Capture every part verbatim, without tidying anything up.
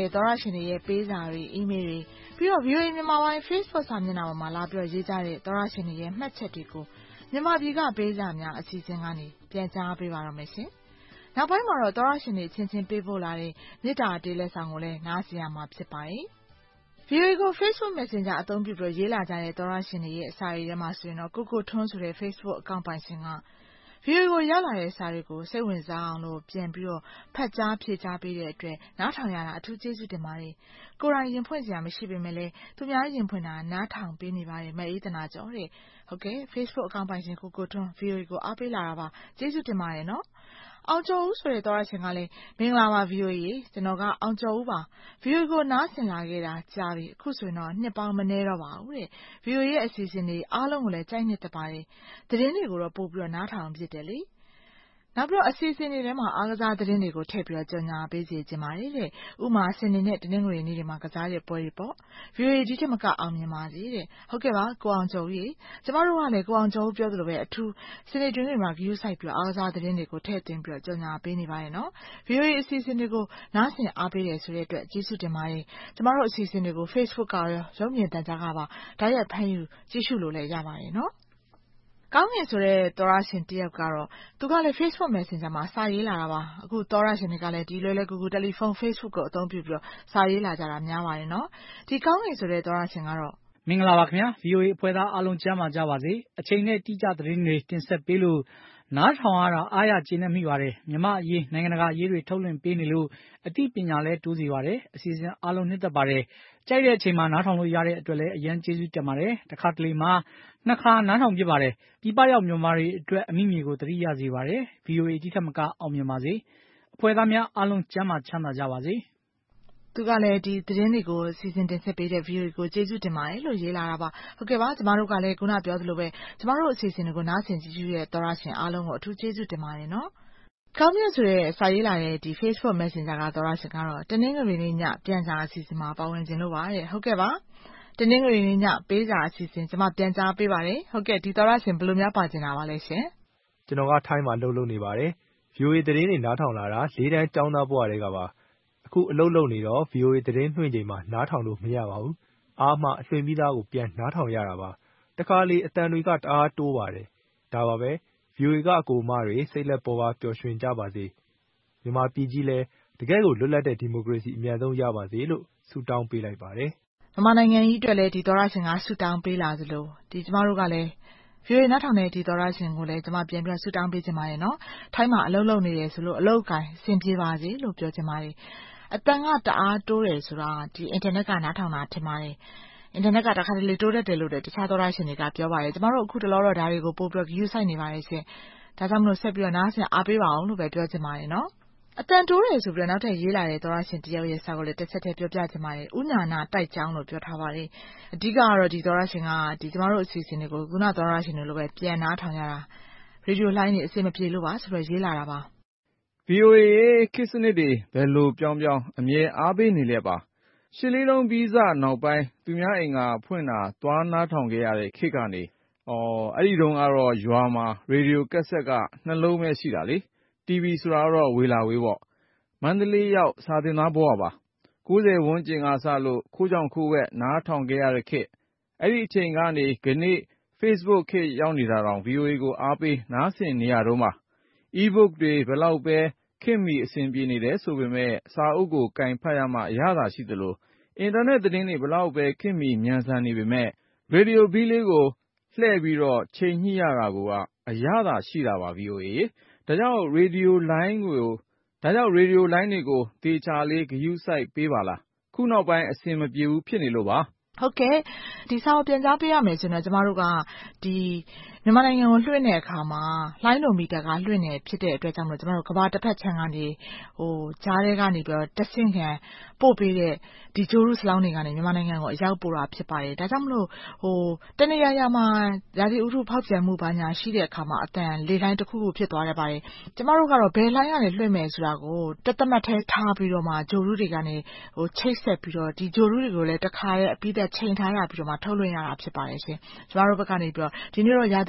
တဲ့သောရရှင်တွေရဲ့ပေးစာတွေအီးမေးလ်တွေပြီးတော့ ဗီအိုအေ မြန်မာပိုင်း Facebook စာမျက်နှာပေါ်မှာလာပြီးတော့ရေးကြတဲ့သောရရှင်တွေရဲ့မှတ်ချက်တွေကိုမြန်မာပြည်ကပေးစာများအစီအစဉ်ကနေပြန်ကြားပေးပါတော့မယ်ရှင်။နောက်ပိုင်းမှာတော့သောရရှင်တွေချင်းချင်းပေးပို့လာတဲ့မေတ္တာတေးလက်ဆောင်ကိုလည်းနားဆင်ရမှာဖြစ်ပါတယ်။ ဗီအိုအေကို Facebook Messenger အသုံးပြုပြီးရေးလာကြတဲ့သောရရှင်တွေရဲ့စာရီထဲမှာဆိုရင်တော့ကိုကိုထွန်းဆိုတဲ့ Facebook အကောင့်ပိုင်ရှင်ကဗီအိုအေကိုရောက်လာတဲ့စာတွေကိုစိတ်ဝင်စားအောင်လို့ပြန်ပြီးတော့ဖတ်ကြားဖြေကြားပေးတဲ့အတွက်နားထောင်ရတာအထူးကျေးဇူးတင်ပါတယ်။ကိုယ်တိုင်ရင်ဖွင့်စရာမရှိပေမဲ့လည်းသူများရင်ဖွင့်တာနားထောင်ပေးနေပါတယ်မအေးသနာကျော်တဲ့။ဟုတ်ကဲ့ Facebook အကောင့်ပိုင်ရှင်ကိုကိုထွန်း ဗီအိုအေကိုအားပေးလာတာပါ။ကျေးဇူးတင်ပါတယ်နော်။အောင်ကျော်ဦးဆိုတဲ့သောရရှင်ကလည်းမင်္ဂလာပါ ဗီအိုအေကျွန်တော်ကအောင်ကျော်ဦးပါ။ ဗီအိုအေကိုနားဆင်လာခဲ့တာကြာပြီအခုဆိုရင်တော့နှစ်ပေါင်းမနည်းတော့ပါဘူးတဲ့။ ဗီအိုအေရဲ့အစီအစဉ်တွေအားလုံးကိုလည်းကြိုက်နှစ်သက်ပါတယ်။သတင်းတွေကိုတော့ပို့ပြီးတော့နားထောင်ဖြစ်တယ်လေ။နောက်ပြီးတော့အစီအစဉ်တွေထဲမှာအားကစားသတင်းတွေကိုထည့်ပြီးတော့ကြော်ညာပေးစီခြင်းပါတယ်တဲ့။ဥမာစနေနဲ့တနင်္ဂနွေနေ့တွေမှာကစားတဲ့ပွဲတွေပေါ့။ဗီအိုအေဒီထက်မကအောင်မြင်ပါစေတဲ့။ဟုတ်ကဲ့ပါကိုအောင်ကျော်ဦးရေကျမတို့ကလည်းကိုအောင်ကျော်ဦးပြောသလိုပဲအထူးစနေတွင်တွေမှာဂရုစိုက်ပြီးတော့အားကစားသတင်းတွေကိုထည့်သွင်းပြီးတော့ကြော်ညာပေးနေပါတယ်နော်။ဗီအိုအေအစီအစဉ်တွေကိုနားဆင်အားပေးတယ်ဆိုတဲ့အတွက်ကျေးဇူးတင်ပါတယ်။ကျမတို့အစီအစဉ်တွေကို Facebook ကရောရုပ်မြင်သံကြားကပါတိုက်ရိုက်ဖမ်းယူကြည့်ရှုလို့လည်းရပါတယ်နော်။ကောင်းငင်ဆိုတဲ့သောရရှင်တယောက်ကတော့သူကလည်း Facebook Messenger မှာစာရေးလာတာပါအခုသောရရှင်တွေကလည်းဒီလွယ်လွယ်ကူကူတယ်လီဖုန်း Facebook ကိုအသုံးပြုပြီးတော့စာရေးလာကြတာများပါတယ်နော်ဒီကောင်းငင်ဆိုတဲ့သောရရှင်ကတော့မင်္ဂလာပါခင်ဗျာ ဗီအိုအေ အဖွဲ့သားအားလုံးကျမ်းမာကြပါစေအချိန်နဲ့တိကျသတင်းတွေတင်ဆက်ပေးလို့နားထောင်ရတာအားရကျေနပ်မိပါတယ်မြမအရေးနိုင်ငံတကာအရေးတွေထုတ်လွှင့်ပေးနေလို့အသိပညာလည်းတိုးစေပါတယ်အစီအစဉ်အားလုံးနှစ်သက်ပါတယ်ကြိုက်တဲ့အချိန်မှာနားထောင်လို့ရတဲ့အတွက်လည်းအရင်ကျေးဇူးတင်ပါတယ်တခါတလေမှာနှစ်ခါနားထောင်ပြပါတယ်ပြပရောက်မြန်မာတွေအတွက်အမိမြေကိုတတိယစေပါတယ်ဗီအိုအေဒီထက်မကအောင်မြင်ပါစေအဖွဲ့သားများအားလုံးကျမ်းမာချမ်းသာကြပါစေသူကလည်းဒီသတင်းတွေကိုစီစဉ်တင်ဆက်ပေးတဲ့ ဗီအိုအေကိုကျေးဇူးတင်ပါတယ်လို့ရေးလာတာပါဟုတ်ကဲ့ပါကျမတို့ကလည်းခုနပြောသလိုပဲကျမတို့အစီအစဉ်တွေကိုနားဆင်ကြည့်ရတဲ့သောရရှင်အားလုံးကိုအထူးကျေးဇူးတင်ပါတယ်နော်ကောင်းမြတ်ဆိုတဲ့စာရေးလာတဲ့ဒီ Facebook Messenger ကသောရရှင်ကတော့တနင်္ဂနွေနေ့ညပြန်စာအစီအစဉ်မှာပါဝင်ခြင်းလို့ပါတဲ့ဟုတ်ကဲ့ပါတနင်္ဂနွေနေ့ညပေးစာအစီအစဉ်ကျမပြန်ကြားပေးပါတယ်ဟုတ်ကဲ့ဒီသောရရှင်ဘယ်လိုများပါကျင်တာပါလဲရှင်ကျွန်တော်ကထိုင်းမှာလှုပ်လှုပ်နေပါတယ် ဗီအိုအေ သတင်းတွေနားထောင်လာတာလေးတန်းကျောင်းသားဘဝတွေကပါအခုအလုပ်လုပ်နေတော့ ဗီအိုအေ သတင်းလွှင့်ချိန်မှာနားထောင်လို့မရပါဘူးအားမှအလွှင့်ပြီးသားကိုပြန်နားထောင်ရတာပါတခါလေအတန်တွေကတအားတိုးပါတယ်ဒါပါပဲ ဗီအိုအေကအကိုမတွေစိတ်လက်ပေါ်ပါပျော်ရွှင်ကြပါစေမြန်မာပြည်ကြီးလဲတကယ်ကိုလွတ်လပ်တဲ့ဒီမိုကရေစီအမြန်ဆုံးရပါစေလို့ဆုတောင်းပေးလိုက်ပါတယ်မြန်မာနိုင်ငံကြီးအတွက်လည်းဒီသောရရှင်ကဆုတောင်းပေးလာသလိုဒီကျမတို့ကလည်းဗီအိုအေနားထောင်တဲ့ဒီသောရရှင်ကိုလည်းကျမပြန်ပြီးဆုတောင်းပေးခြင်းပါတယ်နော်ထိုင်းမှာအလုပ်လုပ်နေတယ်ဆိုလို့အလုပ်ကိုင်အဆင်ပြေပါစေလို့ပြောခြင်းပါတယ်အတန်ကတအားတိုးတယ်ဆိုတာဒီအင်တာနက်ကနားထောင်တာထင်ပါတယ်အင်တာနက်ကတခါတလေတိုးတတ်တယ်လို့တခြားသောရရှင်တွေကပြောပါတယ်ကျမတို့အခုတလောတော့ဒါတွေကိုပို့ပြီးယူဆိုင်နေပါတယ်ရှင်ဒါကြောင့်မလို့ဆက်ပြီးတော့နားဆင်အားပေးပါအောင်လို့ပဲပြောချင်ပါတယ်နော်အတန်တိုးတယ်ဆိုပြီးတော့နောက်ထပ်ရေးလာတဲ့သောရရှင်တယောက်ရဲ့စာကိုလည်းတစ်ချက်တည်းပြောပြချင်ပါတယ်ဥညာနာတိုက်ကြောင်းလို့ပြောထားပါတယ်အဓိကကတော့ဒီသောရရှင်ကဒီကျမတို့အစီအစဉ်တွေကိုခုနသောရရှင်တွေလိုပဲပြန်နားထောင်ရတာရေဒီယိုလိုင်းနေအစီအမပြေလို့ပါဆိုတော့ရေးလာတာပါဗီအိုအေခေတ်စနစ်တွေဘယ်လိုပြောင်းပြောင်းအမြဲအားပေးနေလဲပါရှစ်လေးလုံးပြီးစနောက်ပိုင်းသူများအိမ်ကဖွင့်တာသွားနားထောင်ခဲ့ရတဲ့ခေတ်ကနေအော်အဲ့ဒီတုန်းကတော့ရွာမှာရေဒီယိုကက်ဆက်ကနှလုံးပဲရှိတာလေတီဗီဆိုတာတော့ဝေလာဝေးပေါ့မန္တလေးရောက်စာသင်သားဘဝပါကိုးဆယ်ဝန်းကျင်ကစလို့ခိုးကြောင်ခိုးဝက်နားထောင်ခဲ့ရတဲ့ခေတ်အဲ့ဒီအချိန်ကနေခဏ Facebook ခေတ်ရောက်နေတာတောင် ဗီအိုအေ ကိုအားပေးနားဆင်နေရတော့မှ e-book တွေဘယ်လောက်ပဲခေတ်မီအဆင်ပြေနေတယ်ဆိုပေမဲ့စာအုပ်ကိုကင်ဖတ်ရမှအရသာရှိသလိုအင်တာနက်သတင်းတွေဘယ်လောက်ပဲခေတ်မီမြန်ဆန်နေပေမဲ့ရေဒီယိုဘီလေးကိုလှည့်ပြီးတော့ချိန်ညှိရတာကအရသာရှိတာပါ ဗီအိုအေ ဒါကြောင့်ရေဒီယိုလိုင်းကိုဒါကြောင့်ရေဒီယိုလိုင်းတွေကိုတေချာလေးဂရုစိုက်ပေးပါလားခုနောက်ပိုင်းအဆင်မပြေဘူးဖြစ်နေလို့ပါဟုတ်ကဲ့ဒီစာကိုပြန်ကြားပေးရမယ်ဆိုတော့ကျမတို့ကဒီမြန်မာနိုင်ငံကိုလွှင့်တဲ့အခါမှာလိုင်းလိုမီတာကလွှင့်နေဖြစ်တဲ့အတွက်ကြောင့်မလို့ကျမတို့ကဘာတစ်ဖက်ခြမ်းကနေဟိုကြားထဲကနေပြီးတော့တဆင့်ခံပို့ပေးတဲ့ဒီဂျိုးရုစလောင်းတွေကနေမြန်မာနိုင်ငံကိုအရောက်ပို့တာဖြစ်ပါတယ်ဒါကြောင့်မလို့ဟိုတနေရာရာမှာရာသီဥတုဖောက်ပြန်မှုဘာညာရှိတဲ့အခါမှာအတန်လေလိုင်းတစ်ခုခုဖြစ်သွားရပါတယ်ကျမတို့ကတော့ဘယ်လိုင်းကနေလွှင့်မယ်ဆိုတာကိုတသက်မှတ်ထဲထားပြီးတော့မှဂျိုးရုတွေကနေဟိုချိတ်ဆက်ပြီးတော့ဒီဂျိုးရုတွေကိုလည်းတစ်ခါရဲ့အပြီးသက်ချိန်ထားရပြီးတော့မှထုတ်လွှင့်ရတာဖြစ်ပါတယ်ရှင်ကျမတို့ဘက်ကနေပြီးတော့ဒီနေ့တော့ရာသီ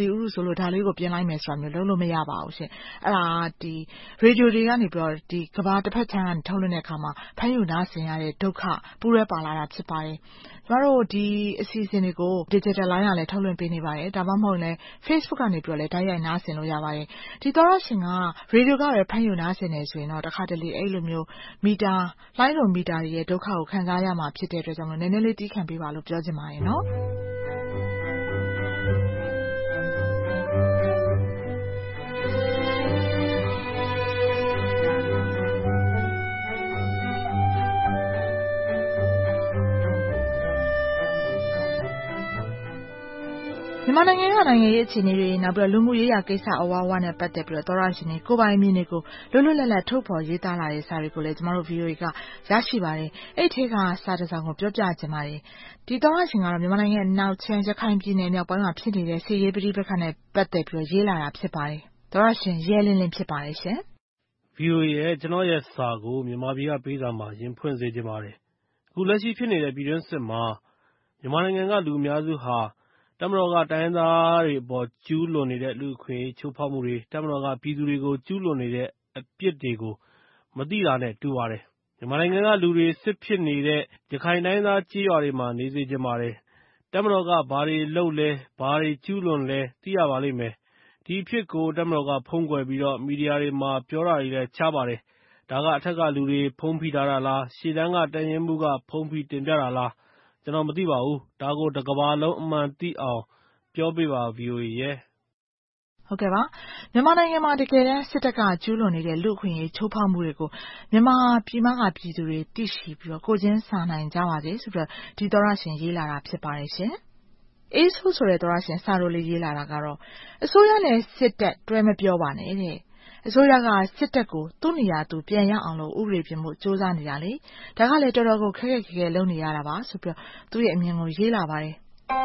ဒီဥရုဆိုလို့ဒါလေးကိုပြင်လိုက်မယ်ဆိုတာမျိုးလုပ်လို့မရပါဘူးရှင်အဲ့ဒါဒီရေဒီယိုတွေကနေပြီးတော့ဒီကဘာတစ်ဖက်ခြမ်းကနေထုတ်လွှင့်တဲ့အခါမှာဖမ်းယူနားဆင်ရတဲ့ဒုက္ခပူရဲပါလာတာဖြစ်ပါတယ်ကျမတို့ဒီအစီအစဉ်တွေကို digital line ကလည်းထုတ်လွှင့်ပေးနေပါတယ်ဒါမှမဟုတ်လည်း Facebook ကနေပြီးတော့လည်းတိုက်ရိုက်နားဆင်လို့ရပါတယ်ဒီသောရရှင်ကရေဒီယိုကပဲဖမ်းယူနားဆင်နေဆိုရင်တော့တစ်ခါတလေအဲ့လိုမျိုးမီတာလိုင်းလိုမီတာရဲ့ဒုက္ခကိုခံစားရမှာဖြစ်တဲ့အတွက်ကြောင့်နည်းနည်းလေးတီးခံပေးပါလို့ပြောချင်ပါတယ်နော်မြန်မာနိုင်ငံကနိုင်ငံရေးအခြေအနေတွေနောက်ပြီးလူမှုရေးရာကိစ္စအဝါဝါနဲ့ပတ်သက်ပြီးတော့သောရရှင်တွေကိုပိုင်မြင်တွေကိုလွတ်လွတ်လပ်လပ်ထုတ်ဖော်ရေးသားလာတဲ့စာတွေကိုလည်းကျမတို့ ဗီအိုအေ ကရရှိပါတယ်။အဲ့ဒီကစာတစ်စောင်ကိုပြောပြချင်ပါတယ်။ဒီသောရရှင်ကတော့မြန်မာနိုင်ငံနောက်ချမ်းရခိုင်ပြည်နယ်မြောက်ပိုင်းမှာဖြစ်နေတဲ့စစ်ရေးပဋိပက္ခနဲ့ပတ်သက်ပြီးရေးလာတာဖြစ်ပါတယ်။သောရရှင်ရဲလင်းလင်းဖြစ်ပါတယ်ရှင်။ ဗီအိုအေ ရဲ့ကျွန်တော်ရဲ့စာကိုမြန်မာပြည်ကပေးစာမှာရင်ဖွင့်စေချင်ပါတယ်။အခုလက်ရှိဖြစ်နေတဲ့ပြည်တွင်းစစ်မှာမြန်မာနိုင်ငံကလူအများစုဟာတပ်မတော်ကတိုင်းရင်းသားတွေအပေါ်ကျူးလွန်နေတဲ့လူ့အခွင့်အရေးချိုးဖောက်မှုတွေတပ်မတော်ကပြည်သူတွေကိုကျူးလွန်နေတဲ့အပြစ်တွေကိုမသိတာနဲ့တူပါတယ်။မြန်မာနိုင်ငံကလူတွေစစ်ဖြစ်နေတဲ့ရခိုင်တိုင်းသားကြေးရွာတွေမှာနေစေချင်ပါတယ်။တပ်မတော်ကဘာတွေလုပ်လဲဘာတွေကျူးလွန်လဲသိရပါလိမ့်မယ်။ဒီအဖြစ်ကိုတပ်မတော်ကဖုံးကွယ်ပြီးတော့မီဒီယာတွေမှာပြောတာတွေလည်းချပါတယ်။ဒါကအထက်ကလူတွေဖုံးဖိထားတာလားရှေ့တန်းကတပ်ရင်းမှုးကဖုံးဖိတင်ပြတာလားကျွန်တော်မသိပါဘူး။ဒါကိုတကဘာလုံးအမှန်သိအောင်ပြောပေးပါ ဗီအိုအေ ရဲ့ဟုတ်ကဲ့ပါမြန်မာနိုင်ငံမှာတကယ်တမ်းစစ်တပ်ကကျူးလွန်နေတဲ့လူ့အခွင့်အရေးချိုးဖောက်မှုတွေကိုမြန်မာပြည်မကပြည်သူတွေသိရှိပြီးတော့ကိုချင်းစာနိုင်ကြပါစေဆိုပြီးဒီသောရရှင်ရေးလာတာဖြစ်ပါတယ်ရှင်အေးဆိုးဆိုတဲ့သောရရှင်စာရိုလေးရေးလာတာကတော့အစိုးရနဲ့စစ်တပ်တွဲမပြောပါနဲ့တဲ့အစိုးရကစစ်တပ်ကိုသူ့နေရာသူပြန်ရအောင်လို့ဥပဒေပြင်မှုစ조사နေတာလေဒါကလည်းတော်တော်ကိုခက်ခက်ခဲခဲလုပ်နေရတာပါဆိုပြီးသူ့ရဲ့အမြင်ကိုရေးလာပါတယ်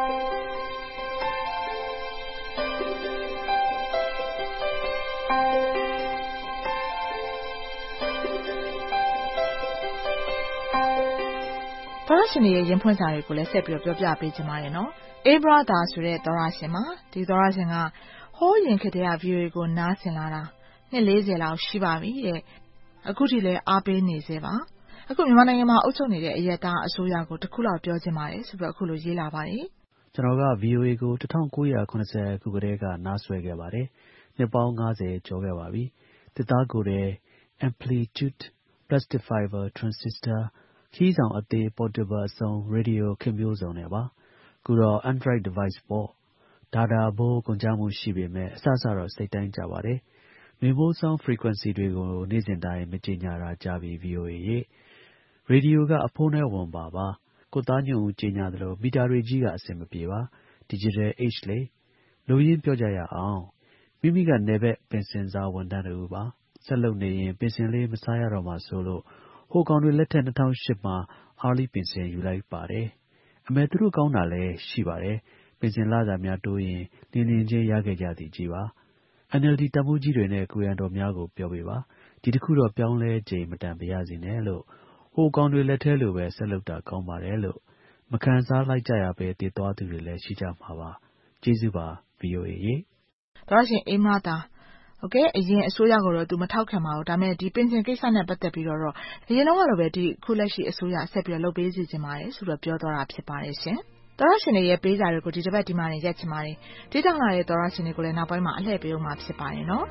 သောရရှင်ရဲ့ရင်ဖွင့်စာတွေကိုလည်းဆက်ပြီးပြောပြပေးချင်ပါတယ်နော်အေးဘရာသာဆိုတဲ့သောရရှင်မှာဒီသောရရှင်ကဟိုးရင်ခေတ္တက ဗီအိုအေ ကိုနားဆင်လာတာနှစ်လေးဆယ်လောက်ရှိပါပြီတဲ့အခုထိလည်းအားပေးနေသေးပါအခုမြန်မာနိုင်ငံမှာအုပ်ချုပ်နေတဲ့အရက်သားအစိုးရကိုတခုလောက်ပြောချင်ပါတယ်ဆိုပြီးအခုလိုရေးလာပါတယ်ကျွန်တော်က ဗီအိုအေ ကိုnineteen ninetyခုကတည်းကနားဆွဲခဲ့ပါတယ်နှစ်ပေါင်းfiftyကျော်ခဲ့ပါပြီတစ်သားကိုယ်တည်း amplitude plastic fiber transistor ခီးဆောင်အသေး portable အစုံ radio ခေတ်မျိုးစုံနဲ့ပါခုတော့ Android device ပေါ့ဒါတာဘိုးကုန်ကြမှုရှိပေမဲ့အစစတော့စိတ်တိုင်းကြပါတယ်မြင်မိုးဆောင် frequency တွေကိုနေ့စဉ်တိုင်းမကြေညာတာကြာပြီ ဗီအိုအေ ရေရေဒီယိုကအဖိုးနဲ့ဝန်ပါပါကိုသားညွန့်ဦးကြေညာသလိုမီတာတွေကြီးကအဆင်မပြေပါ digital age လေလူရင်းပြောကြရအောင်မိမိကနယ်ဘက်ပင်စင်စားဝန်ထမ်းတူပါဆက်လုပ်နေရင်ပင်စင်လေးမစားရတော့မှဆိုလို့ဟိုကောင်တွေလက်ထက်two thousand eightမှာအားလီပင်စင်ယူလိုက်ပါတယ်အမေသူတို့ကောင်းတာလည်းရှိပါတယ်ပင်စင်လာစာများတိုးရင်လင်းလင်းချင်းရခဲ့ကြသည်ကြီးပါ အန်အယ်ဒီ တပ်မှုးကြီးတွေနဲ့ကိုရံတော်များကိုပြောပေးပါဒီတစ်ခုတော့ပြောင်းလဲချိန်မတန်ပါရစေနဲ့လို့ဟိုကောင်တွေလက်ထဲလိုပဲဆက်လုပ်တာကောင်းပါတယ်လို့မခံစားလိုက်ကြရပဲတည်သွားသူတွေလည်းရှိကြမှာပါကျေးဇူးပါ ဗီအိုအေ ရေဒါရှင်အေးမသာโอเคအရင်အစိုးရကိုတော့သူမထောက်ခံပါဘူးဒါပေမဲ့ဒီပင်စင်ကိစ္စနဲ့ပတ်သက်ပြီးတော့အရင်တော့ကတော့ပဲဒီခုလက်ရှိအစိုးရဆက်ပြီးလုပ်ပေးစီခြင်းပါတယ်ဆိုတော့ပြောသွားတာဖြစ်ပါတယ်ရှင်သောရရှင်တွေရဲ့ပေးစာတွေကိုဒီတစ်ပတ်ဒီမှာနေရက်ချင်ပါတယ်တိတောင်လာတဲ့သောရရှင်တွေကိုလည်းနောက်ပိုင်းမှာအလှည့်ပေးအောင်မှာဖြစ်ပါတယ်နော်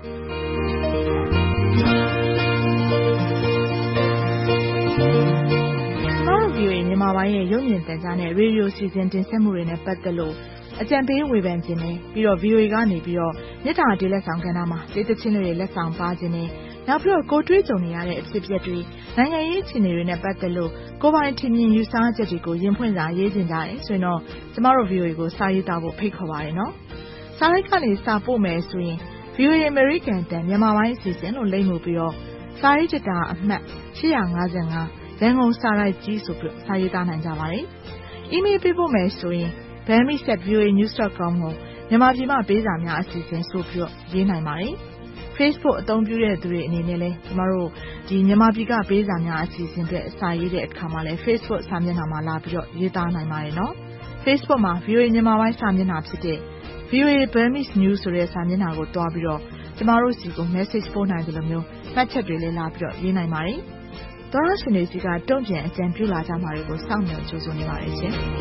ကျွန်တော်ဗီအိုအေမြန်မာပိုင်းရဲ့ရုပ်မြင်သံကြားနဲ့ရေဒီယိုစီစဉ်တင်ဆက်မှုတွေနဲ့ပတ်သက်လို့အကြံပေးဝေဖန်ခြင်းနဲ့ပြီးတော့ ဗီအိုအေ ကနေပြီးတော့မြေတားတေးလက်ဆောင်ကဏ္ဍမှာတေးသချင်းတွေလက်ဆောင်ပါခြင်းနဲ့နောက်ပြီးတော့ကိုတွေးကြုံနေရတဲ့အဖြစ်အပျက်တွေနိုင်ငံရေးအခြေအနေတွေနဲ့ပတ်သက်လို့ကိုပိုင်ထင်မြင်ယူဆချက်တွေကိုရင်ဖွင့်စာရေးတင်ကြတယ်ဆိုရင်တော့ကျမတို့ ဗီအိုအေ ကိုစာရေးသားဖို့ဖိတ်ခေါ်ပါတယ်နော်စာရိုက်ကနေစာပို့မယ်ဆိုရင် ဗီအိုအေ American တန်မြန်မာပိုင်းအစီအစဉ်လို့လိမ့်မှုပြီးတော့စာရေးတာအမှတ်eight fifty-fiveရန်ကုန်စာရိုက်ကြီးဆိုပြီးစာရေးသားနိုင်ကြပါတယ်အီးမေးလ်ပေးပို့မယ်ဆိုရင်bammis at v o a news dot com ကိုမြန်မာပြည်မှာပေးစာများအစီအစဉ်ဆိုပြီးတော့ရေးနိုင်ပါတယ်။ Facebook အသုံးပြုတဲ့သူတွေအနေနဲ့လည်းကျမတို့ဒီမြန်မာပြည်ကပေးစာများအစီအစဉ်တွေအစာရေးတဲ့အခါမှာလည်း Facebook စာမျက်နှာမှာလာပြီးတော့ရေးသားနိုင်ပါတယ်နော်။ Facebook မှာ ဗီအိုအေ မြန်မာပိုင်းစာမျက်နှာဖြစ်တဲ့ဗွီအိုအေ Burmese News ဆိုတဲ့စာမျက်နှာကိုတွားပြီးတော့ကျမတို့စီကို message ပို့နိုင်တယ်လို့မျိုးမှတ်ချက်တွေလည်းလာပြီးတော့ရေးနိုင်ပါတယ်။သောရရှင်တွေစီကတုံ့ပြန်အကြံပြုလာကြမှာတွေကိုစောင့်မျှော်ကြိုးစားနေပါတယ်ရှင်။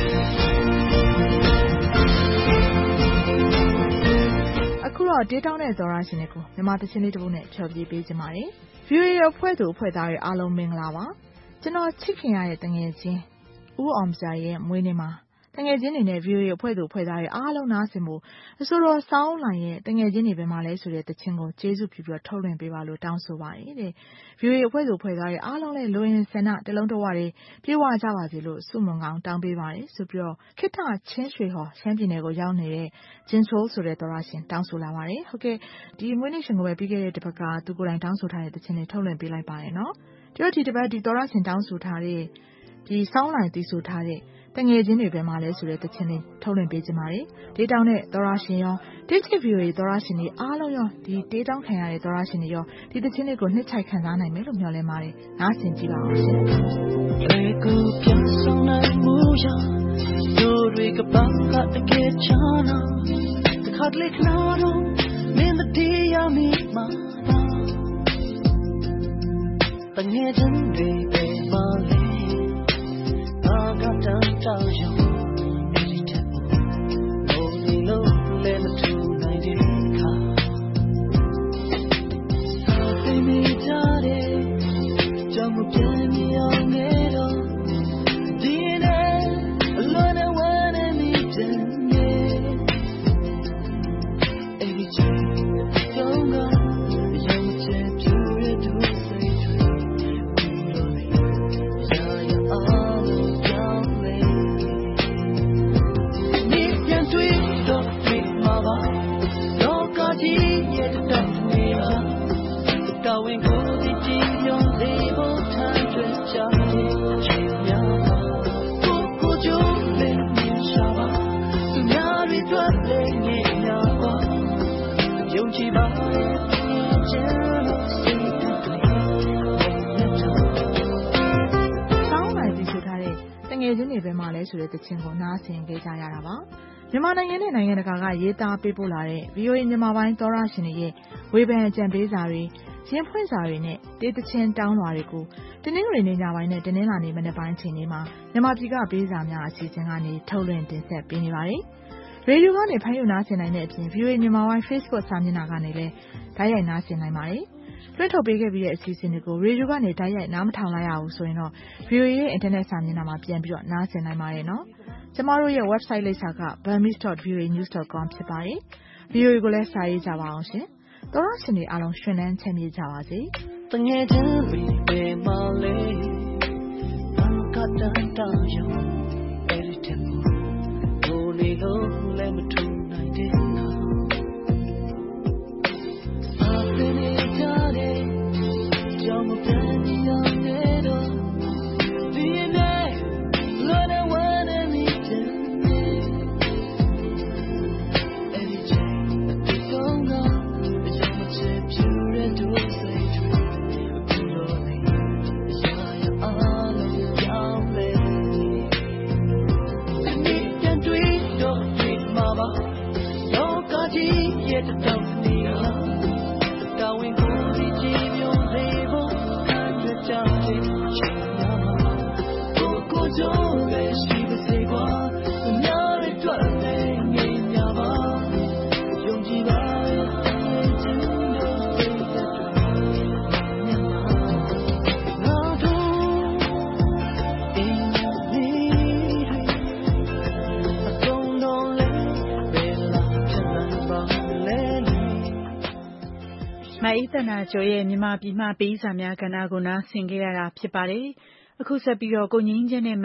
အခုတော့ဒေးတောင်းတဲ့သောရရှင်တွေကိုမြန်မာသချင်းလေးတစ်ပုဒ်နဲ့ဖျော်ဖြေပေးကြပါမယ်။ ဗွီအိုအေအဖွဲ့သူအဖွဲ့သားတွေအားလုံးမင်္ဂလာပါ။ကျွန်တော်ချစ်ခင်ရတဲ့တငယ်ချင်းဦးအောင်စာရဲ့မွေးနေ့မှာတငယ်ချင်းတွေနဲ့ ဗွီအိုအေအဖွဲ့သူအဖွဲ့သားတွေအားလုံးနားဆင်ဖို့အဆိုတော်စောင်းလိုင်ရဲ့တငယ်ချင်းတွေပဲမှာလဲဆိုတဲ့တခြင်းကိုကျေးဇူးပြုပြီးတော့ထုတ်လွှင့်ပေးပါလို့တောင်းဆိုပါတယ်တဲ့။ ဗွီအိုအေအဖွဲ့သူအဖွဲ့သားတွေအားလုံးလည်းလိုရင်ဆန္ဒတလုံးတဝတွေပြေဝကြပါစေလို့ဆုမွန်ကောင်းတောင်းပေးပါတယ်ဆိုပြီးတော့ခိတ္တချင်းရွှေဟော်ရှမ်းပြည်နယ်ကိုရောက်နေတဲ့ဂျင်းဆိုးဆိုတဲ့သောရရှင်တောင်းဆိုလာပါတယ်။ဟုတ်ကဲ့ဒီမွေးနေ့ရှင်ကိုပဲပြီးခဲ့တဲ့တစ်ပတ်ကသူကိုယ်တိုင်တောင်းဆိုထားတဲ့တခြင်းတွေထုတ်လွှင့်ပေးလိုက်ပါတယ်နော်။တို့ဒီတစ်ပတ်ဒီသောရရှင်တောင်းဆိုထားတဲ့ဒီစောင်းလိုင်တီးဆိုထားတဲ့တငယ်ချင်းတွေပဲမှာလဲဆိုတဲ့တခြင်းလေးထုတ်လွှင့်ပေးကြပါမယ်။ဒေးတောင်းတဲ့သောရရှင်ရောတိချစ်ဗီအိုအေသောရရှင်တွေအားလုံးရောဒီဒေးတောင်းခံရတဲ့သောရရှင်တွေရောဒီတခြင်းလေးကိုနှစ်ချိုက်ခံစားနိုင်မယ်လို့မျှော်လင့်ပါတယ်။နားဆင်ကြည့်ပါအောင်ရှင်။လေကိုပြန်ဆောင်နိုင်မှုရောတို့တွေကဘာကတကယ်ချာနာတခါတလေခနာတော့မင်းတို့တရားမိမှာတငယ်ချင်းတွေပဲမှာလဲဘာကတမ်းတောင်းရောအဲ့ဒီတဲ့ဘုံနေလို့လည်းမထူနိုင်တဲ့ခါသိနေကြတယ်ကြောင့်မပြတ်မြအောင်နေတော့ဒီနေ့အလွန်နဲ့ဝမ်းနဲ့မိတဲ့အဲ့ဒီချင်ကြောင်းကရောင်ချင်ပြူရတဲ့စိတ်တွေဘူးလို့ရာရအောင်ကြောင်းလေနေပြန်တွေ့တော့ဒီမှာပါလောကကြီးရဲ့တတ်နေပါတော်ဝင်ကိုဒီကြည်ညိုလေးဖို့ထမ်းတွေ့ကြတဲ့အချိန်များပါကိုကိုကြိုးလေးမြင်ရှာပါသူများတွေတွေ့လေးနေများပါယုံကြည်ပါရဲ့ချမ်းသာစိတ်တွေဆောင်းလိုက်ပြီးဆိုထားတဲ့တငယ်ချင်းတွေပဲမှာလဲဆိုတဲ့တခြင်းကိုနားဆင်ကြကြရတာပါမြန်မာနိုင်ငံနဲ့နိုင်ငံတကာကရေးသားပေးပို့လာတဲ့ ဗွီအိုအေ မြန်မာပိုင်းသောရရှင်တွေရဲ့ဝေဖန်အကြံပေးစာတွေရင်ဖွင့်စာတွေနဲ့တေးသချင်းတောင်းလွှာတွေကိုတနင်္ဂနွေနေ့ညပိုင်းနဲ့တနင်္လာနေ့မနက်ပိုင်းချိန်တွေမှာမြန်မာပြည်ကပေးစာများအစီအစဉ်ကနေထုတ်လွှင့်တင်ဆက်ပေးနေပါတယ်။ရေဒီယိုကနေဖမ်းယူနားဆင်နိုင်တဲ့အပြင် ဗွီအိုအေ မြန်မာပိုင်း Facebook စာမျက်နှာကနေလည်းဓာတ်ရိုက်နားဆင်နိုင်ပါတယ်။လွှင့်ထုတ်ပေးခဲ့ပြီးတဲ့အစီအစဉ်တွေကိုရေဒီယိုကနေဓာတ်ရိုက်နားမထောင်လိုက်ရဘူးဆိုရင်တော့ ဗွီအိုအေရဲ့အင်တာနက်စာမျက်နှာမှာပြန်ပြီးတော့နားဆင်နိုင်ပါတယ်နော်။ကျမတို့ရဲ့ website လိပ်စာက burmese dot v o a news dot com ဖြစ်ပါတယ်။ ဗွီအိုအေကိုလည်းစာရေးကြပါအောင်ရှင်။သောရရှင်တွေအားလုံးရှင်လန်းချမ်းမြေ့ကြပါစေ။တငယ်ချင်းတွေပဲမှာလေဘာကတမ်းတောင်းရောအဲ့ဒီတဲ့ဘိုးနေလို့လည်းမထူနိုင်တဲ့ခါအပင်းနေကြတယ်ကြောင့်မပြန်အောင်နေတော့ဒီနေ့လောနေဝမ်းနေမိတဲ့အဲ့ဒီချိန်ဒီကောင်းကမအေးသန္တာကျော်ရဲ့မြန်မာပြည်မှပေးစာများကဏ္ဍကိုနားဆင်ခဲ့ရတာဖြစ်ပါတယ်။အခုဆက်ပြီးတော့ကိုငြိမ်းချမ်းနဲ့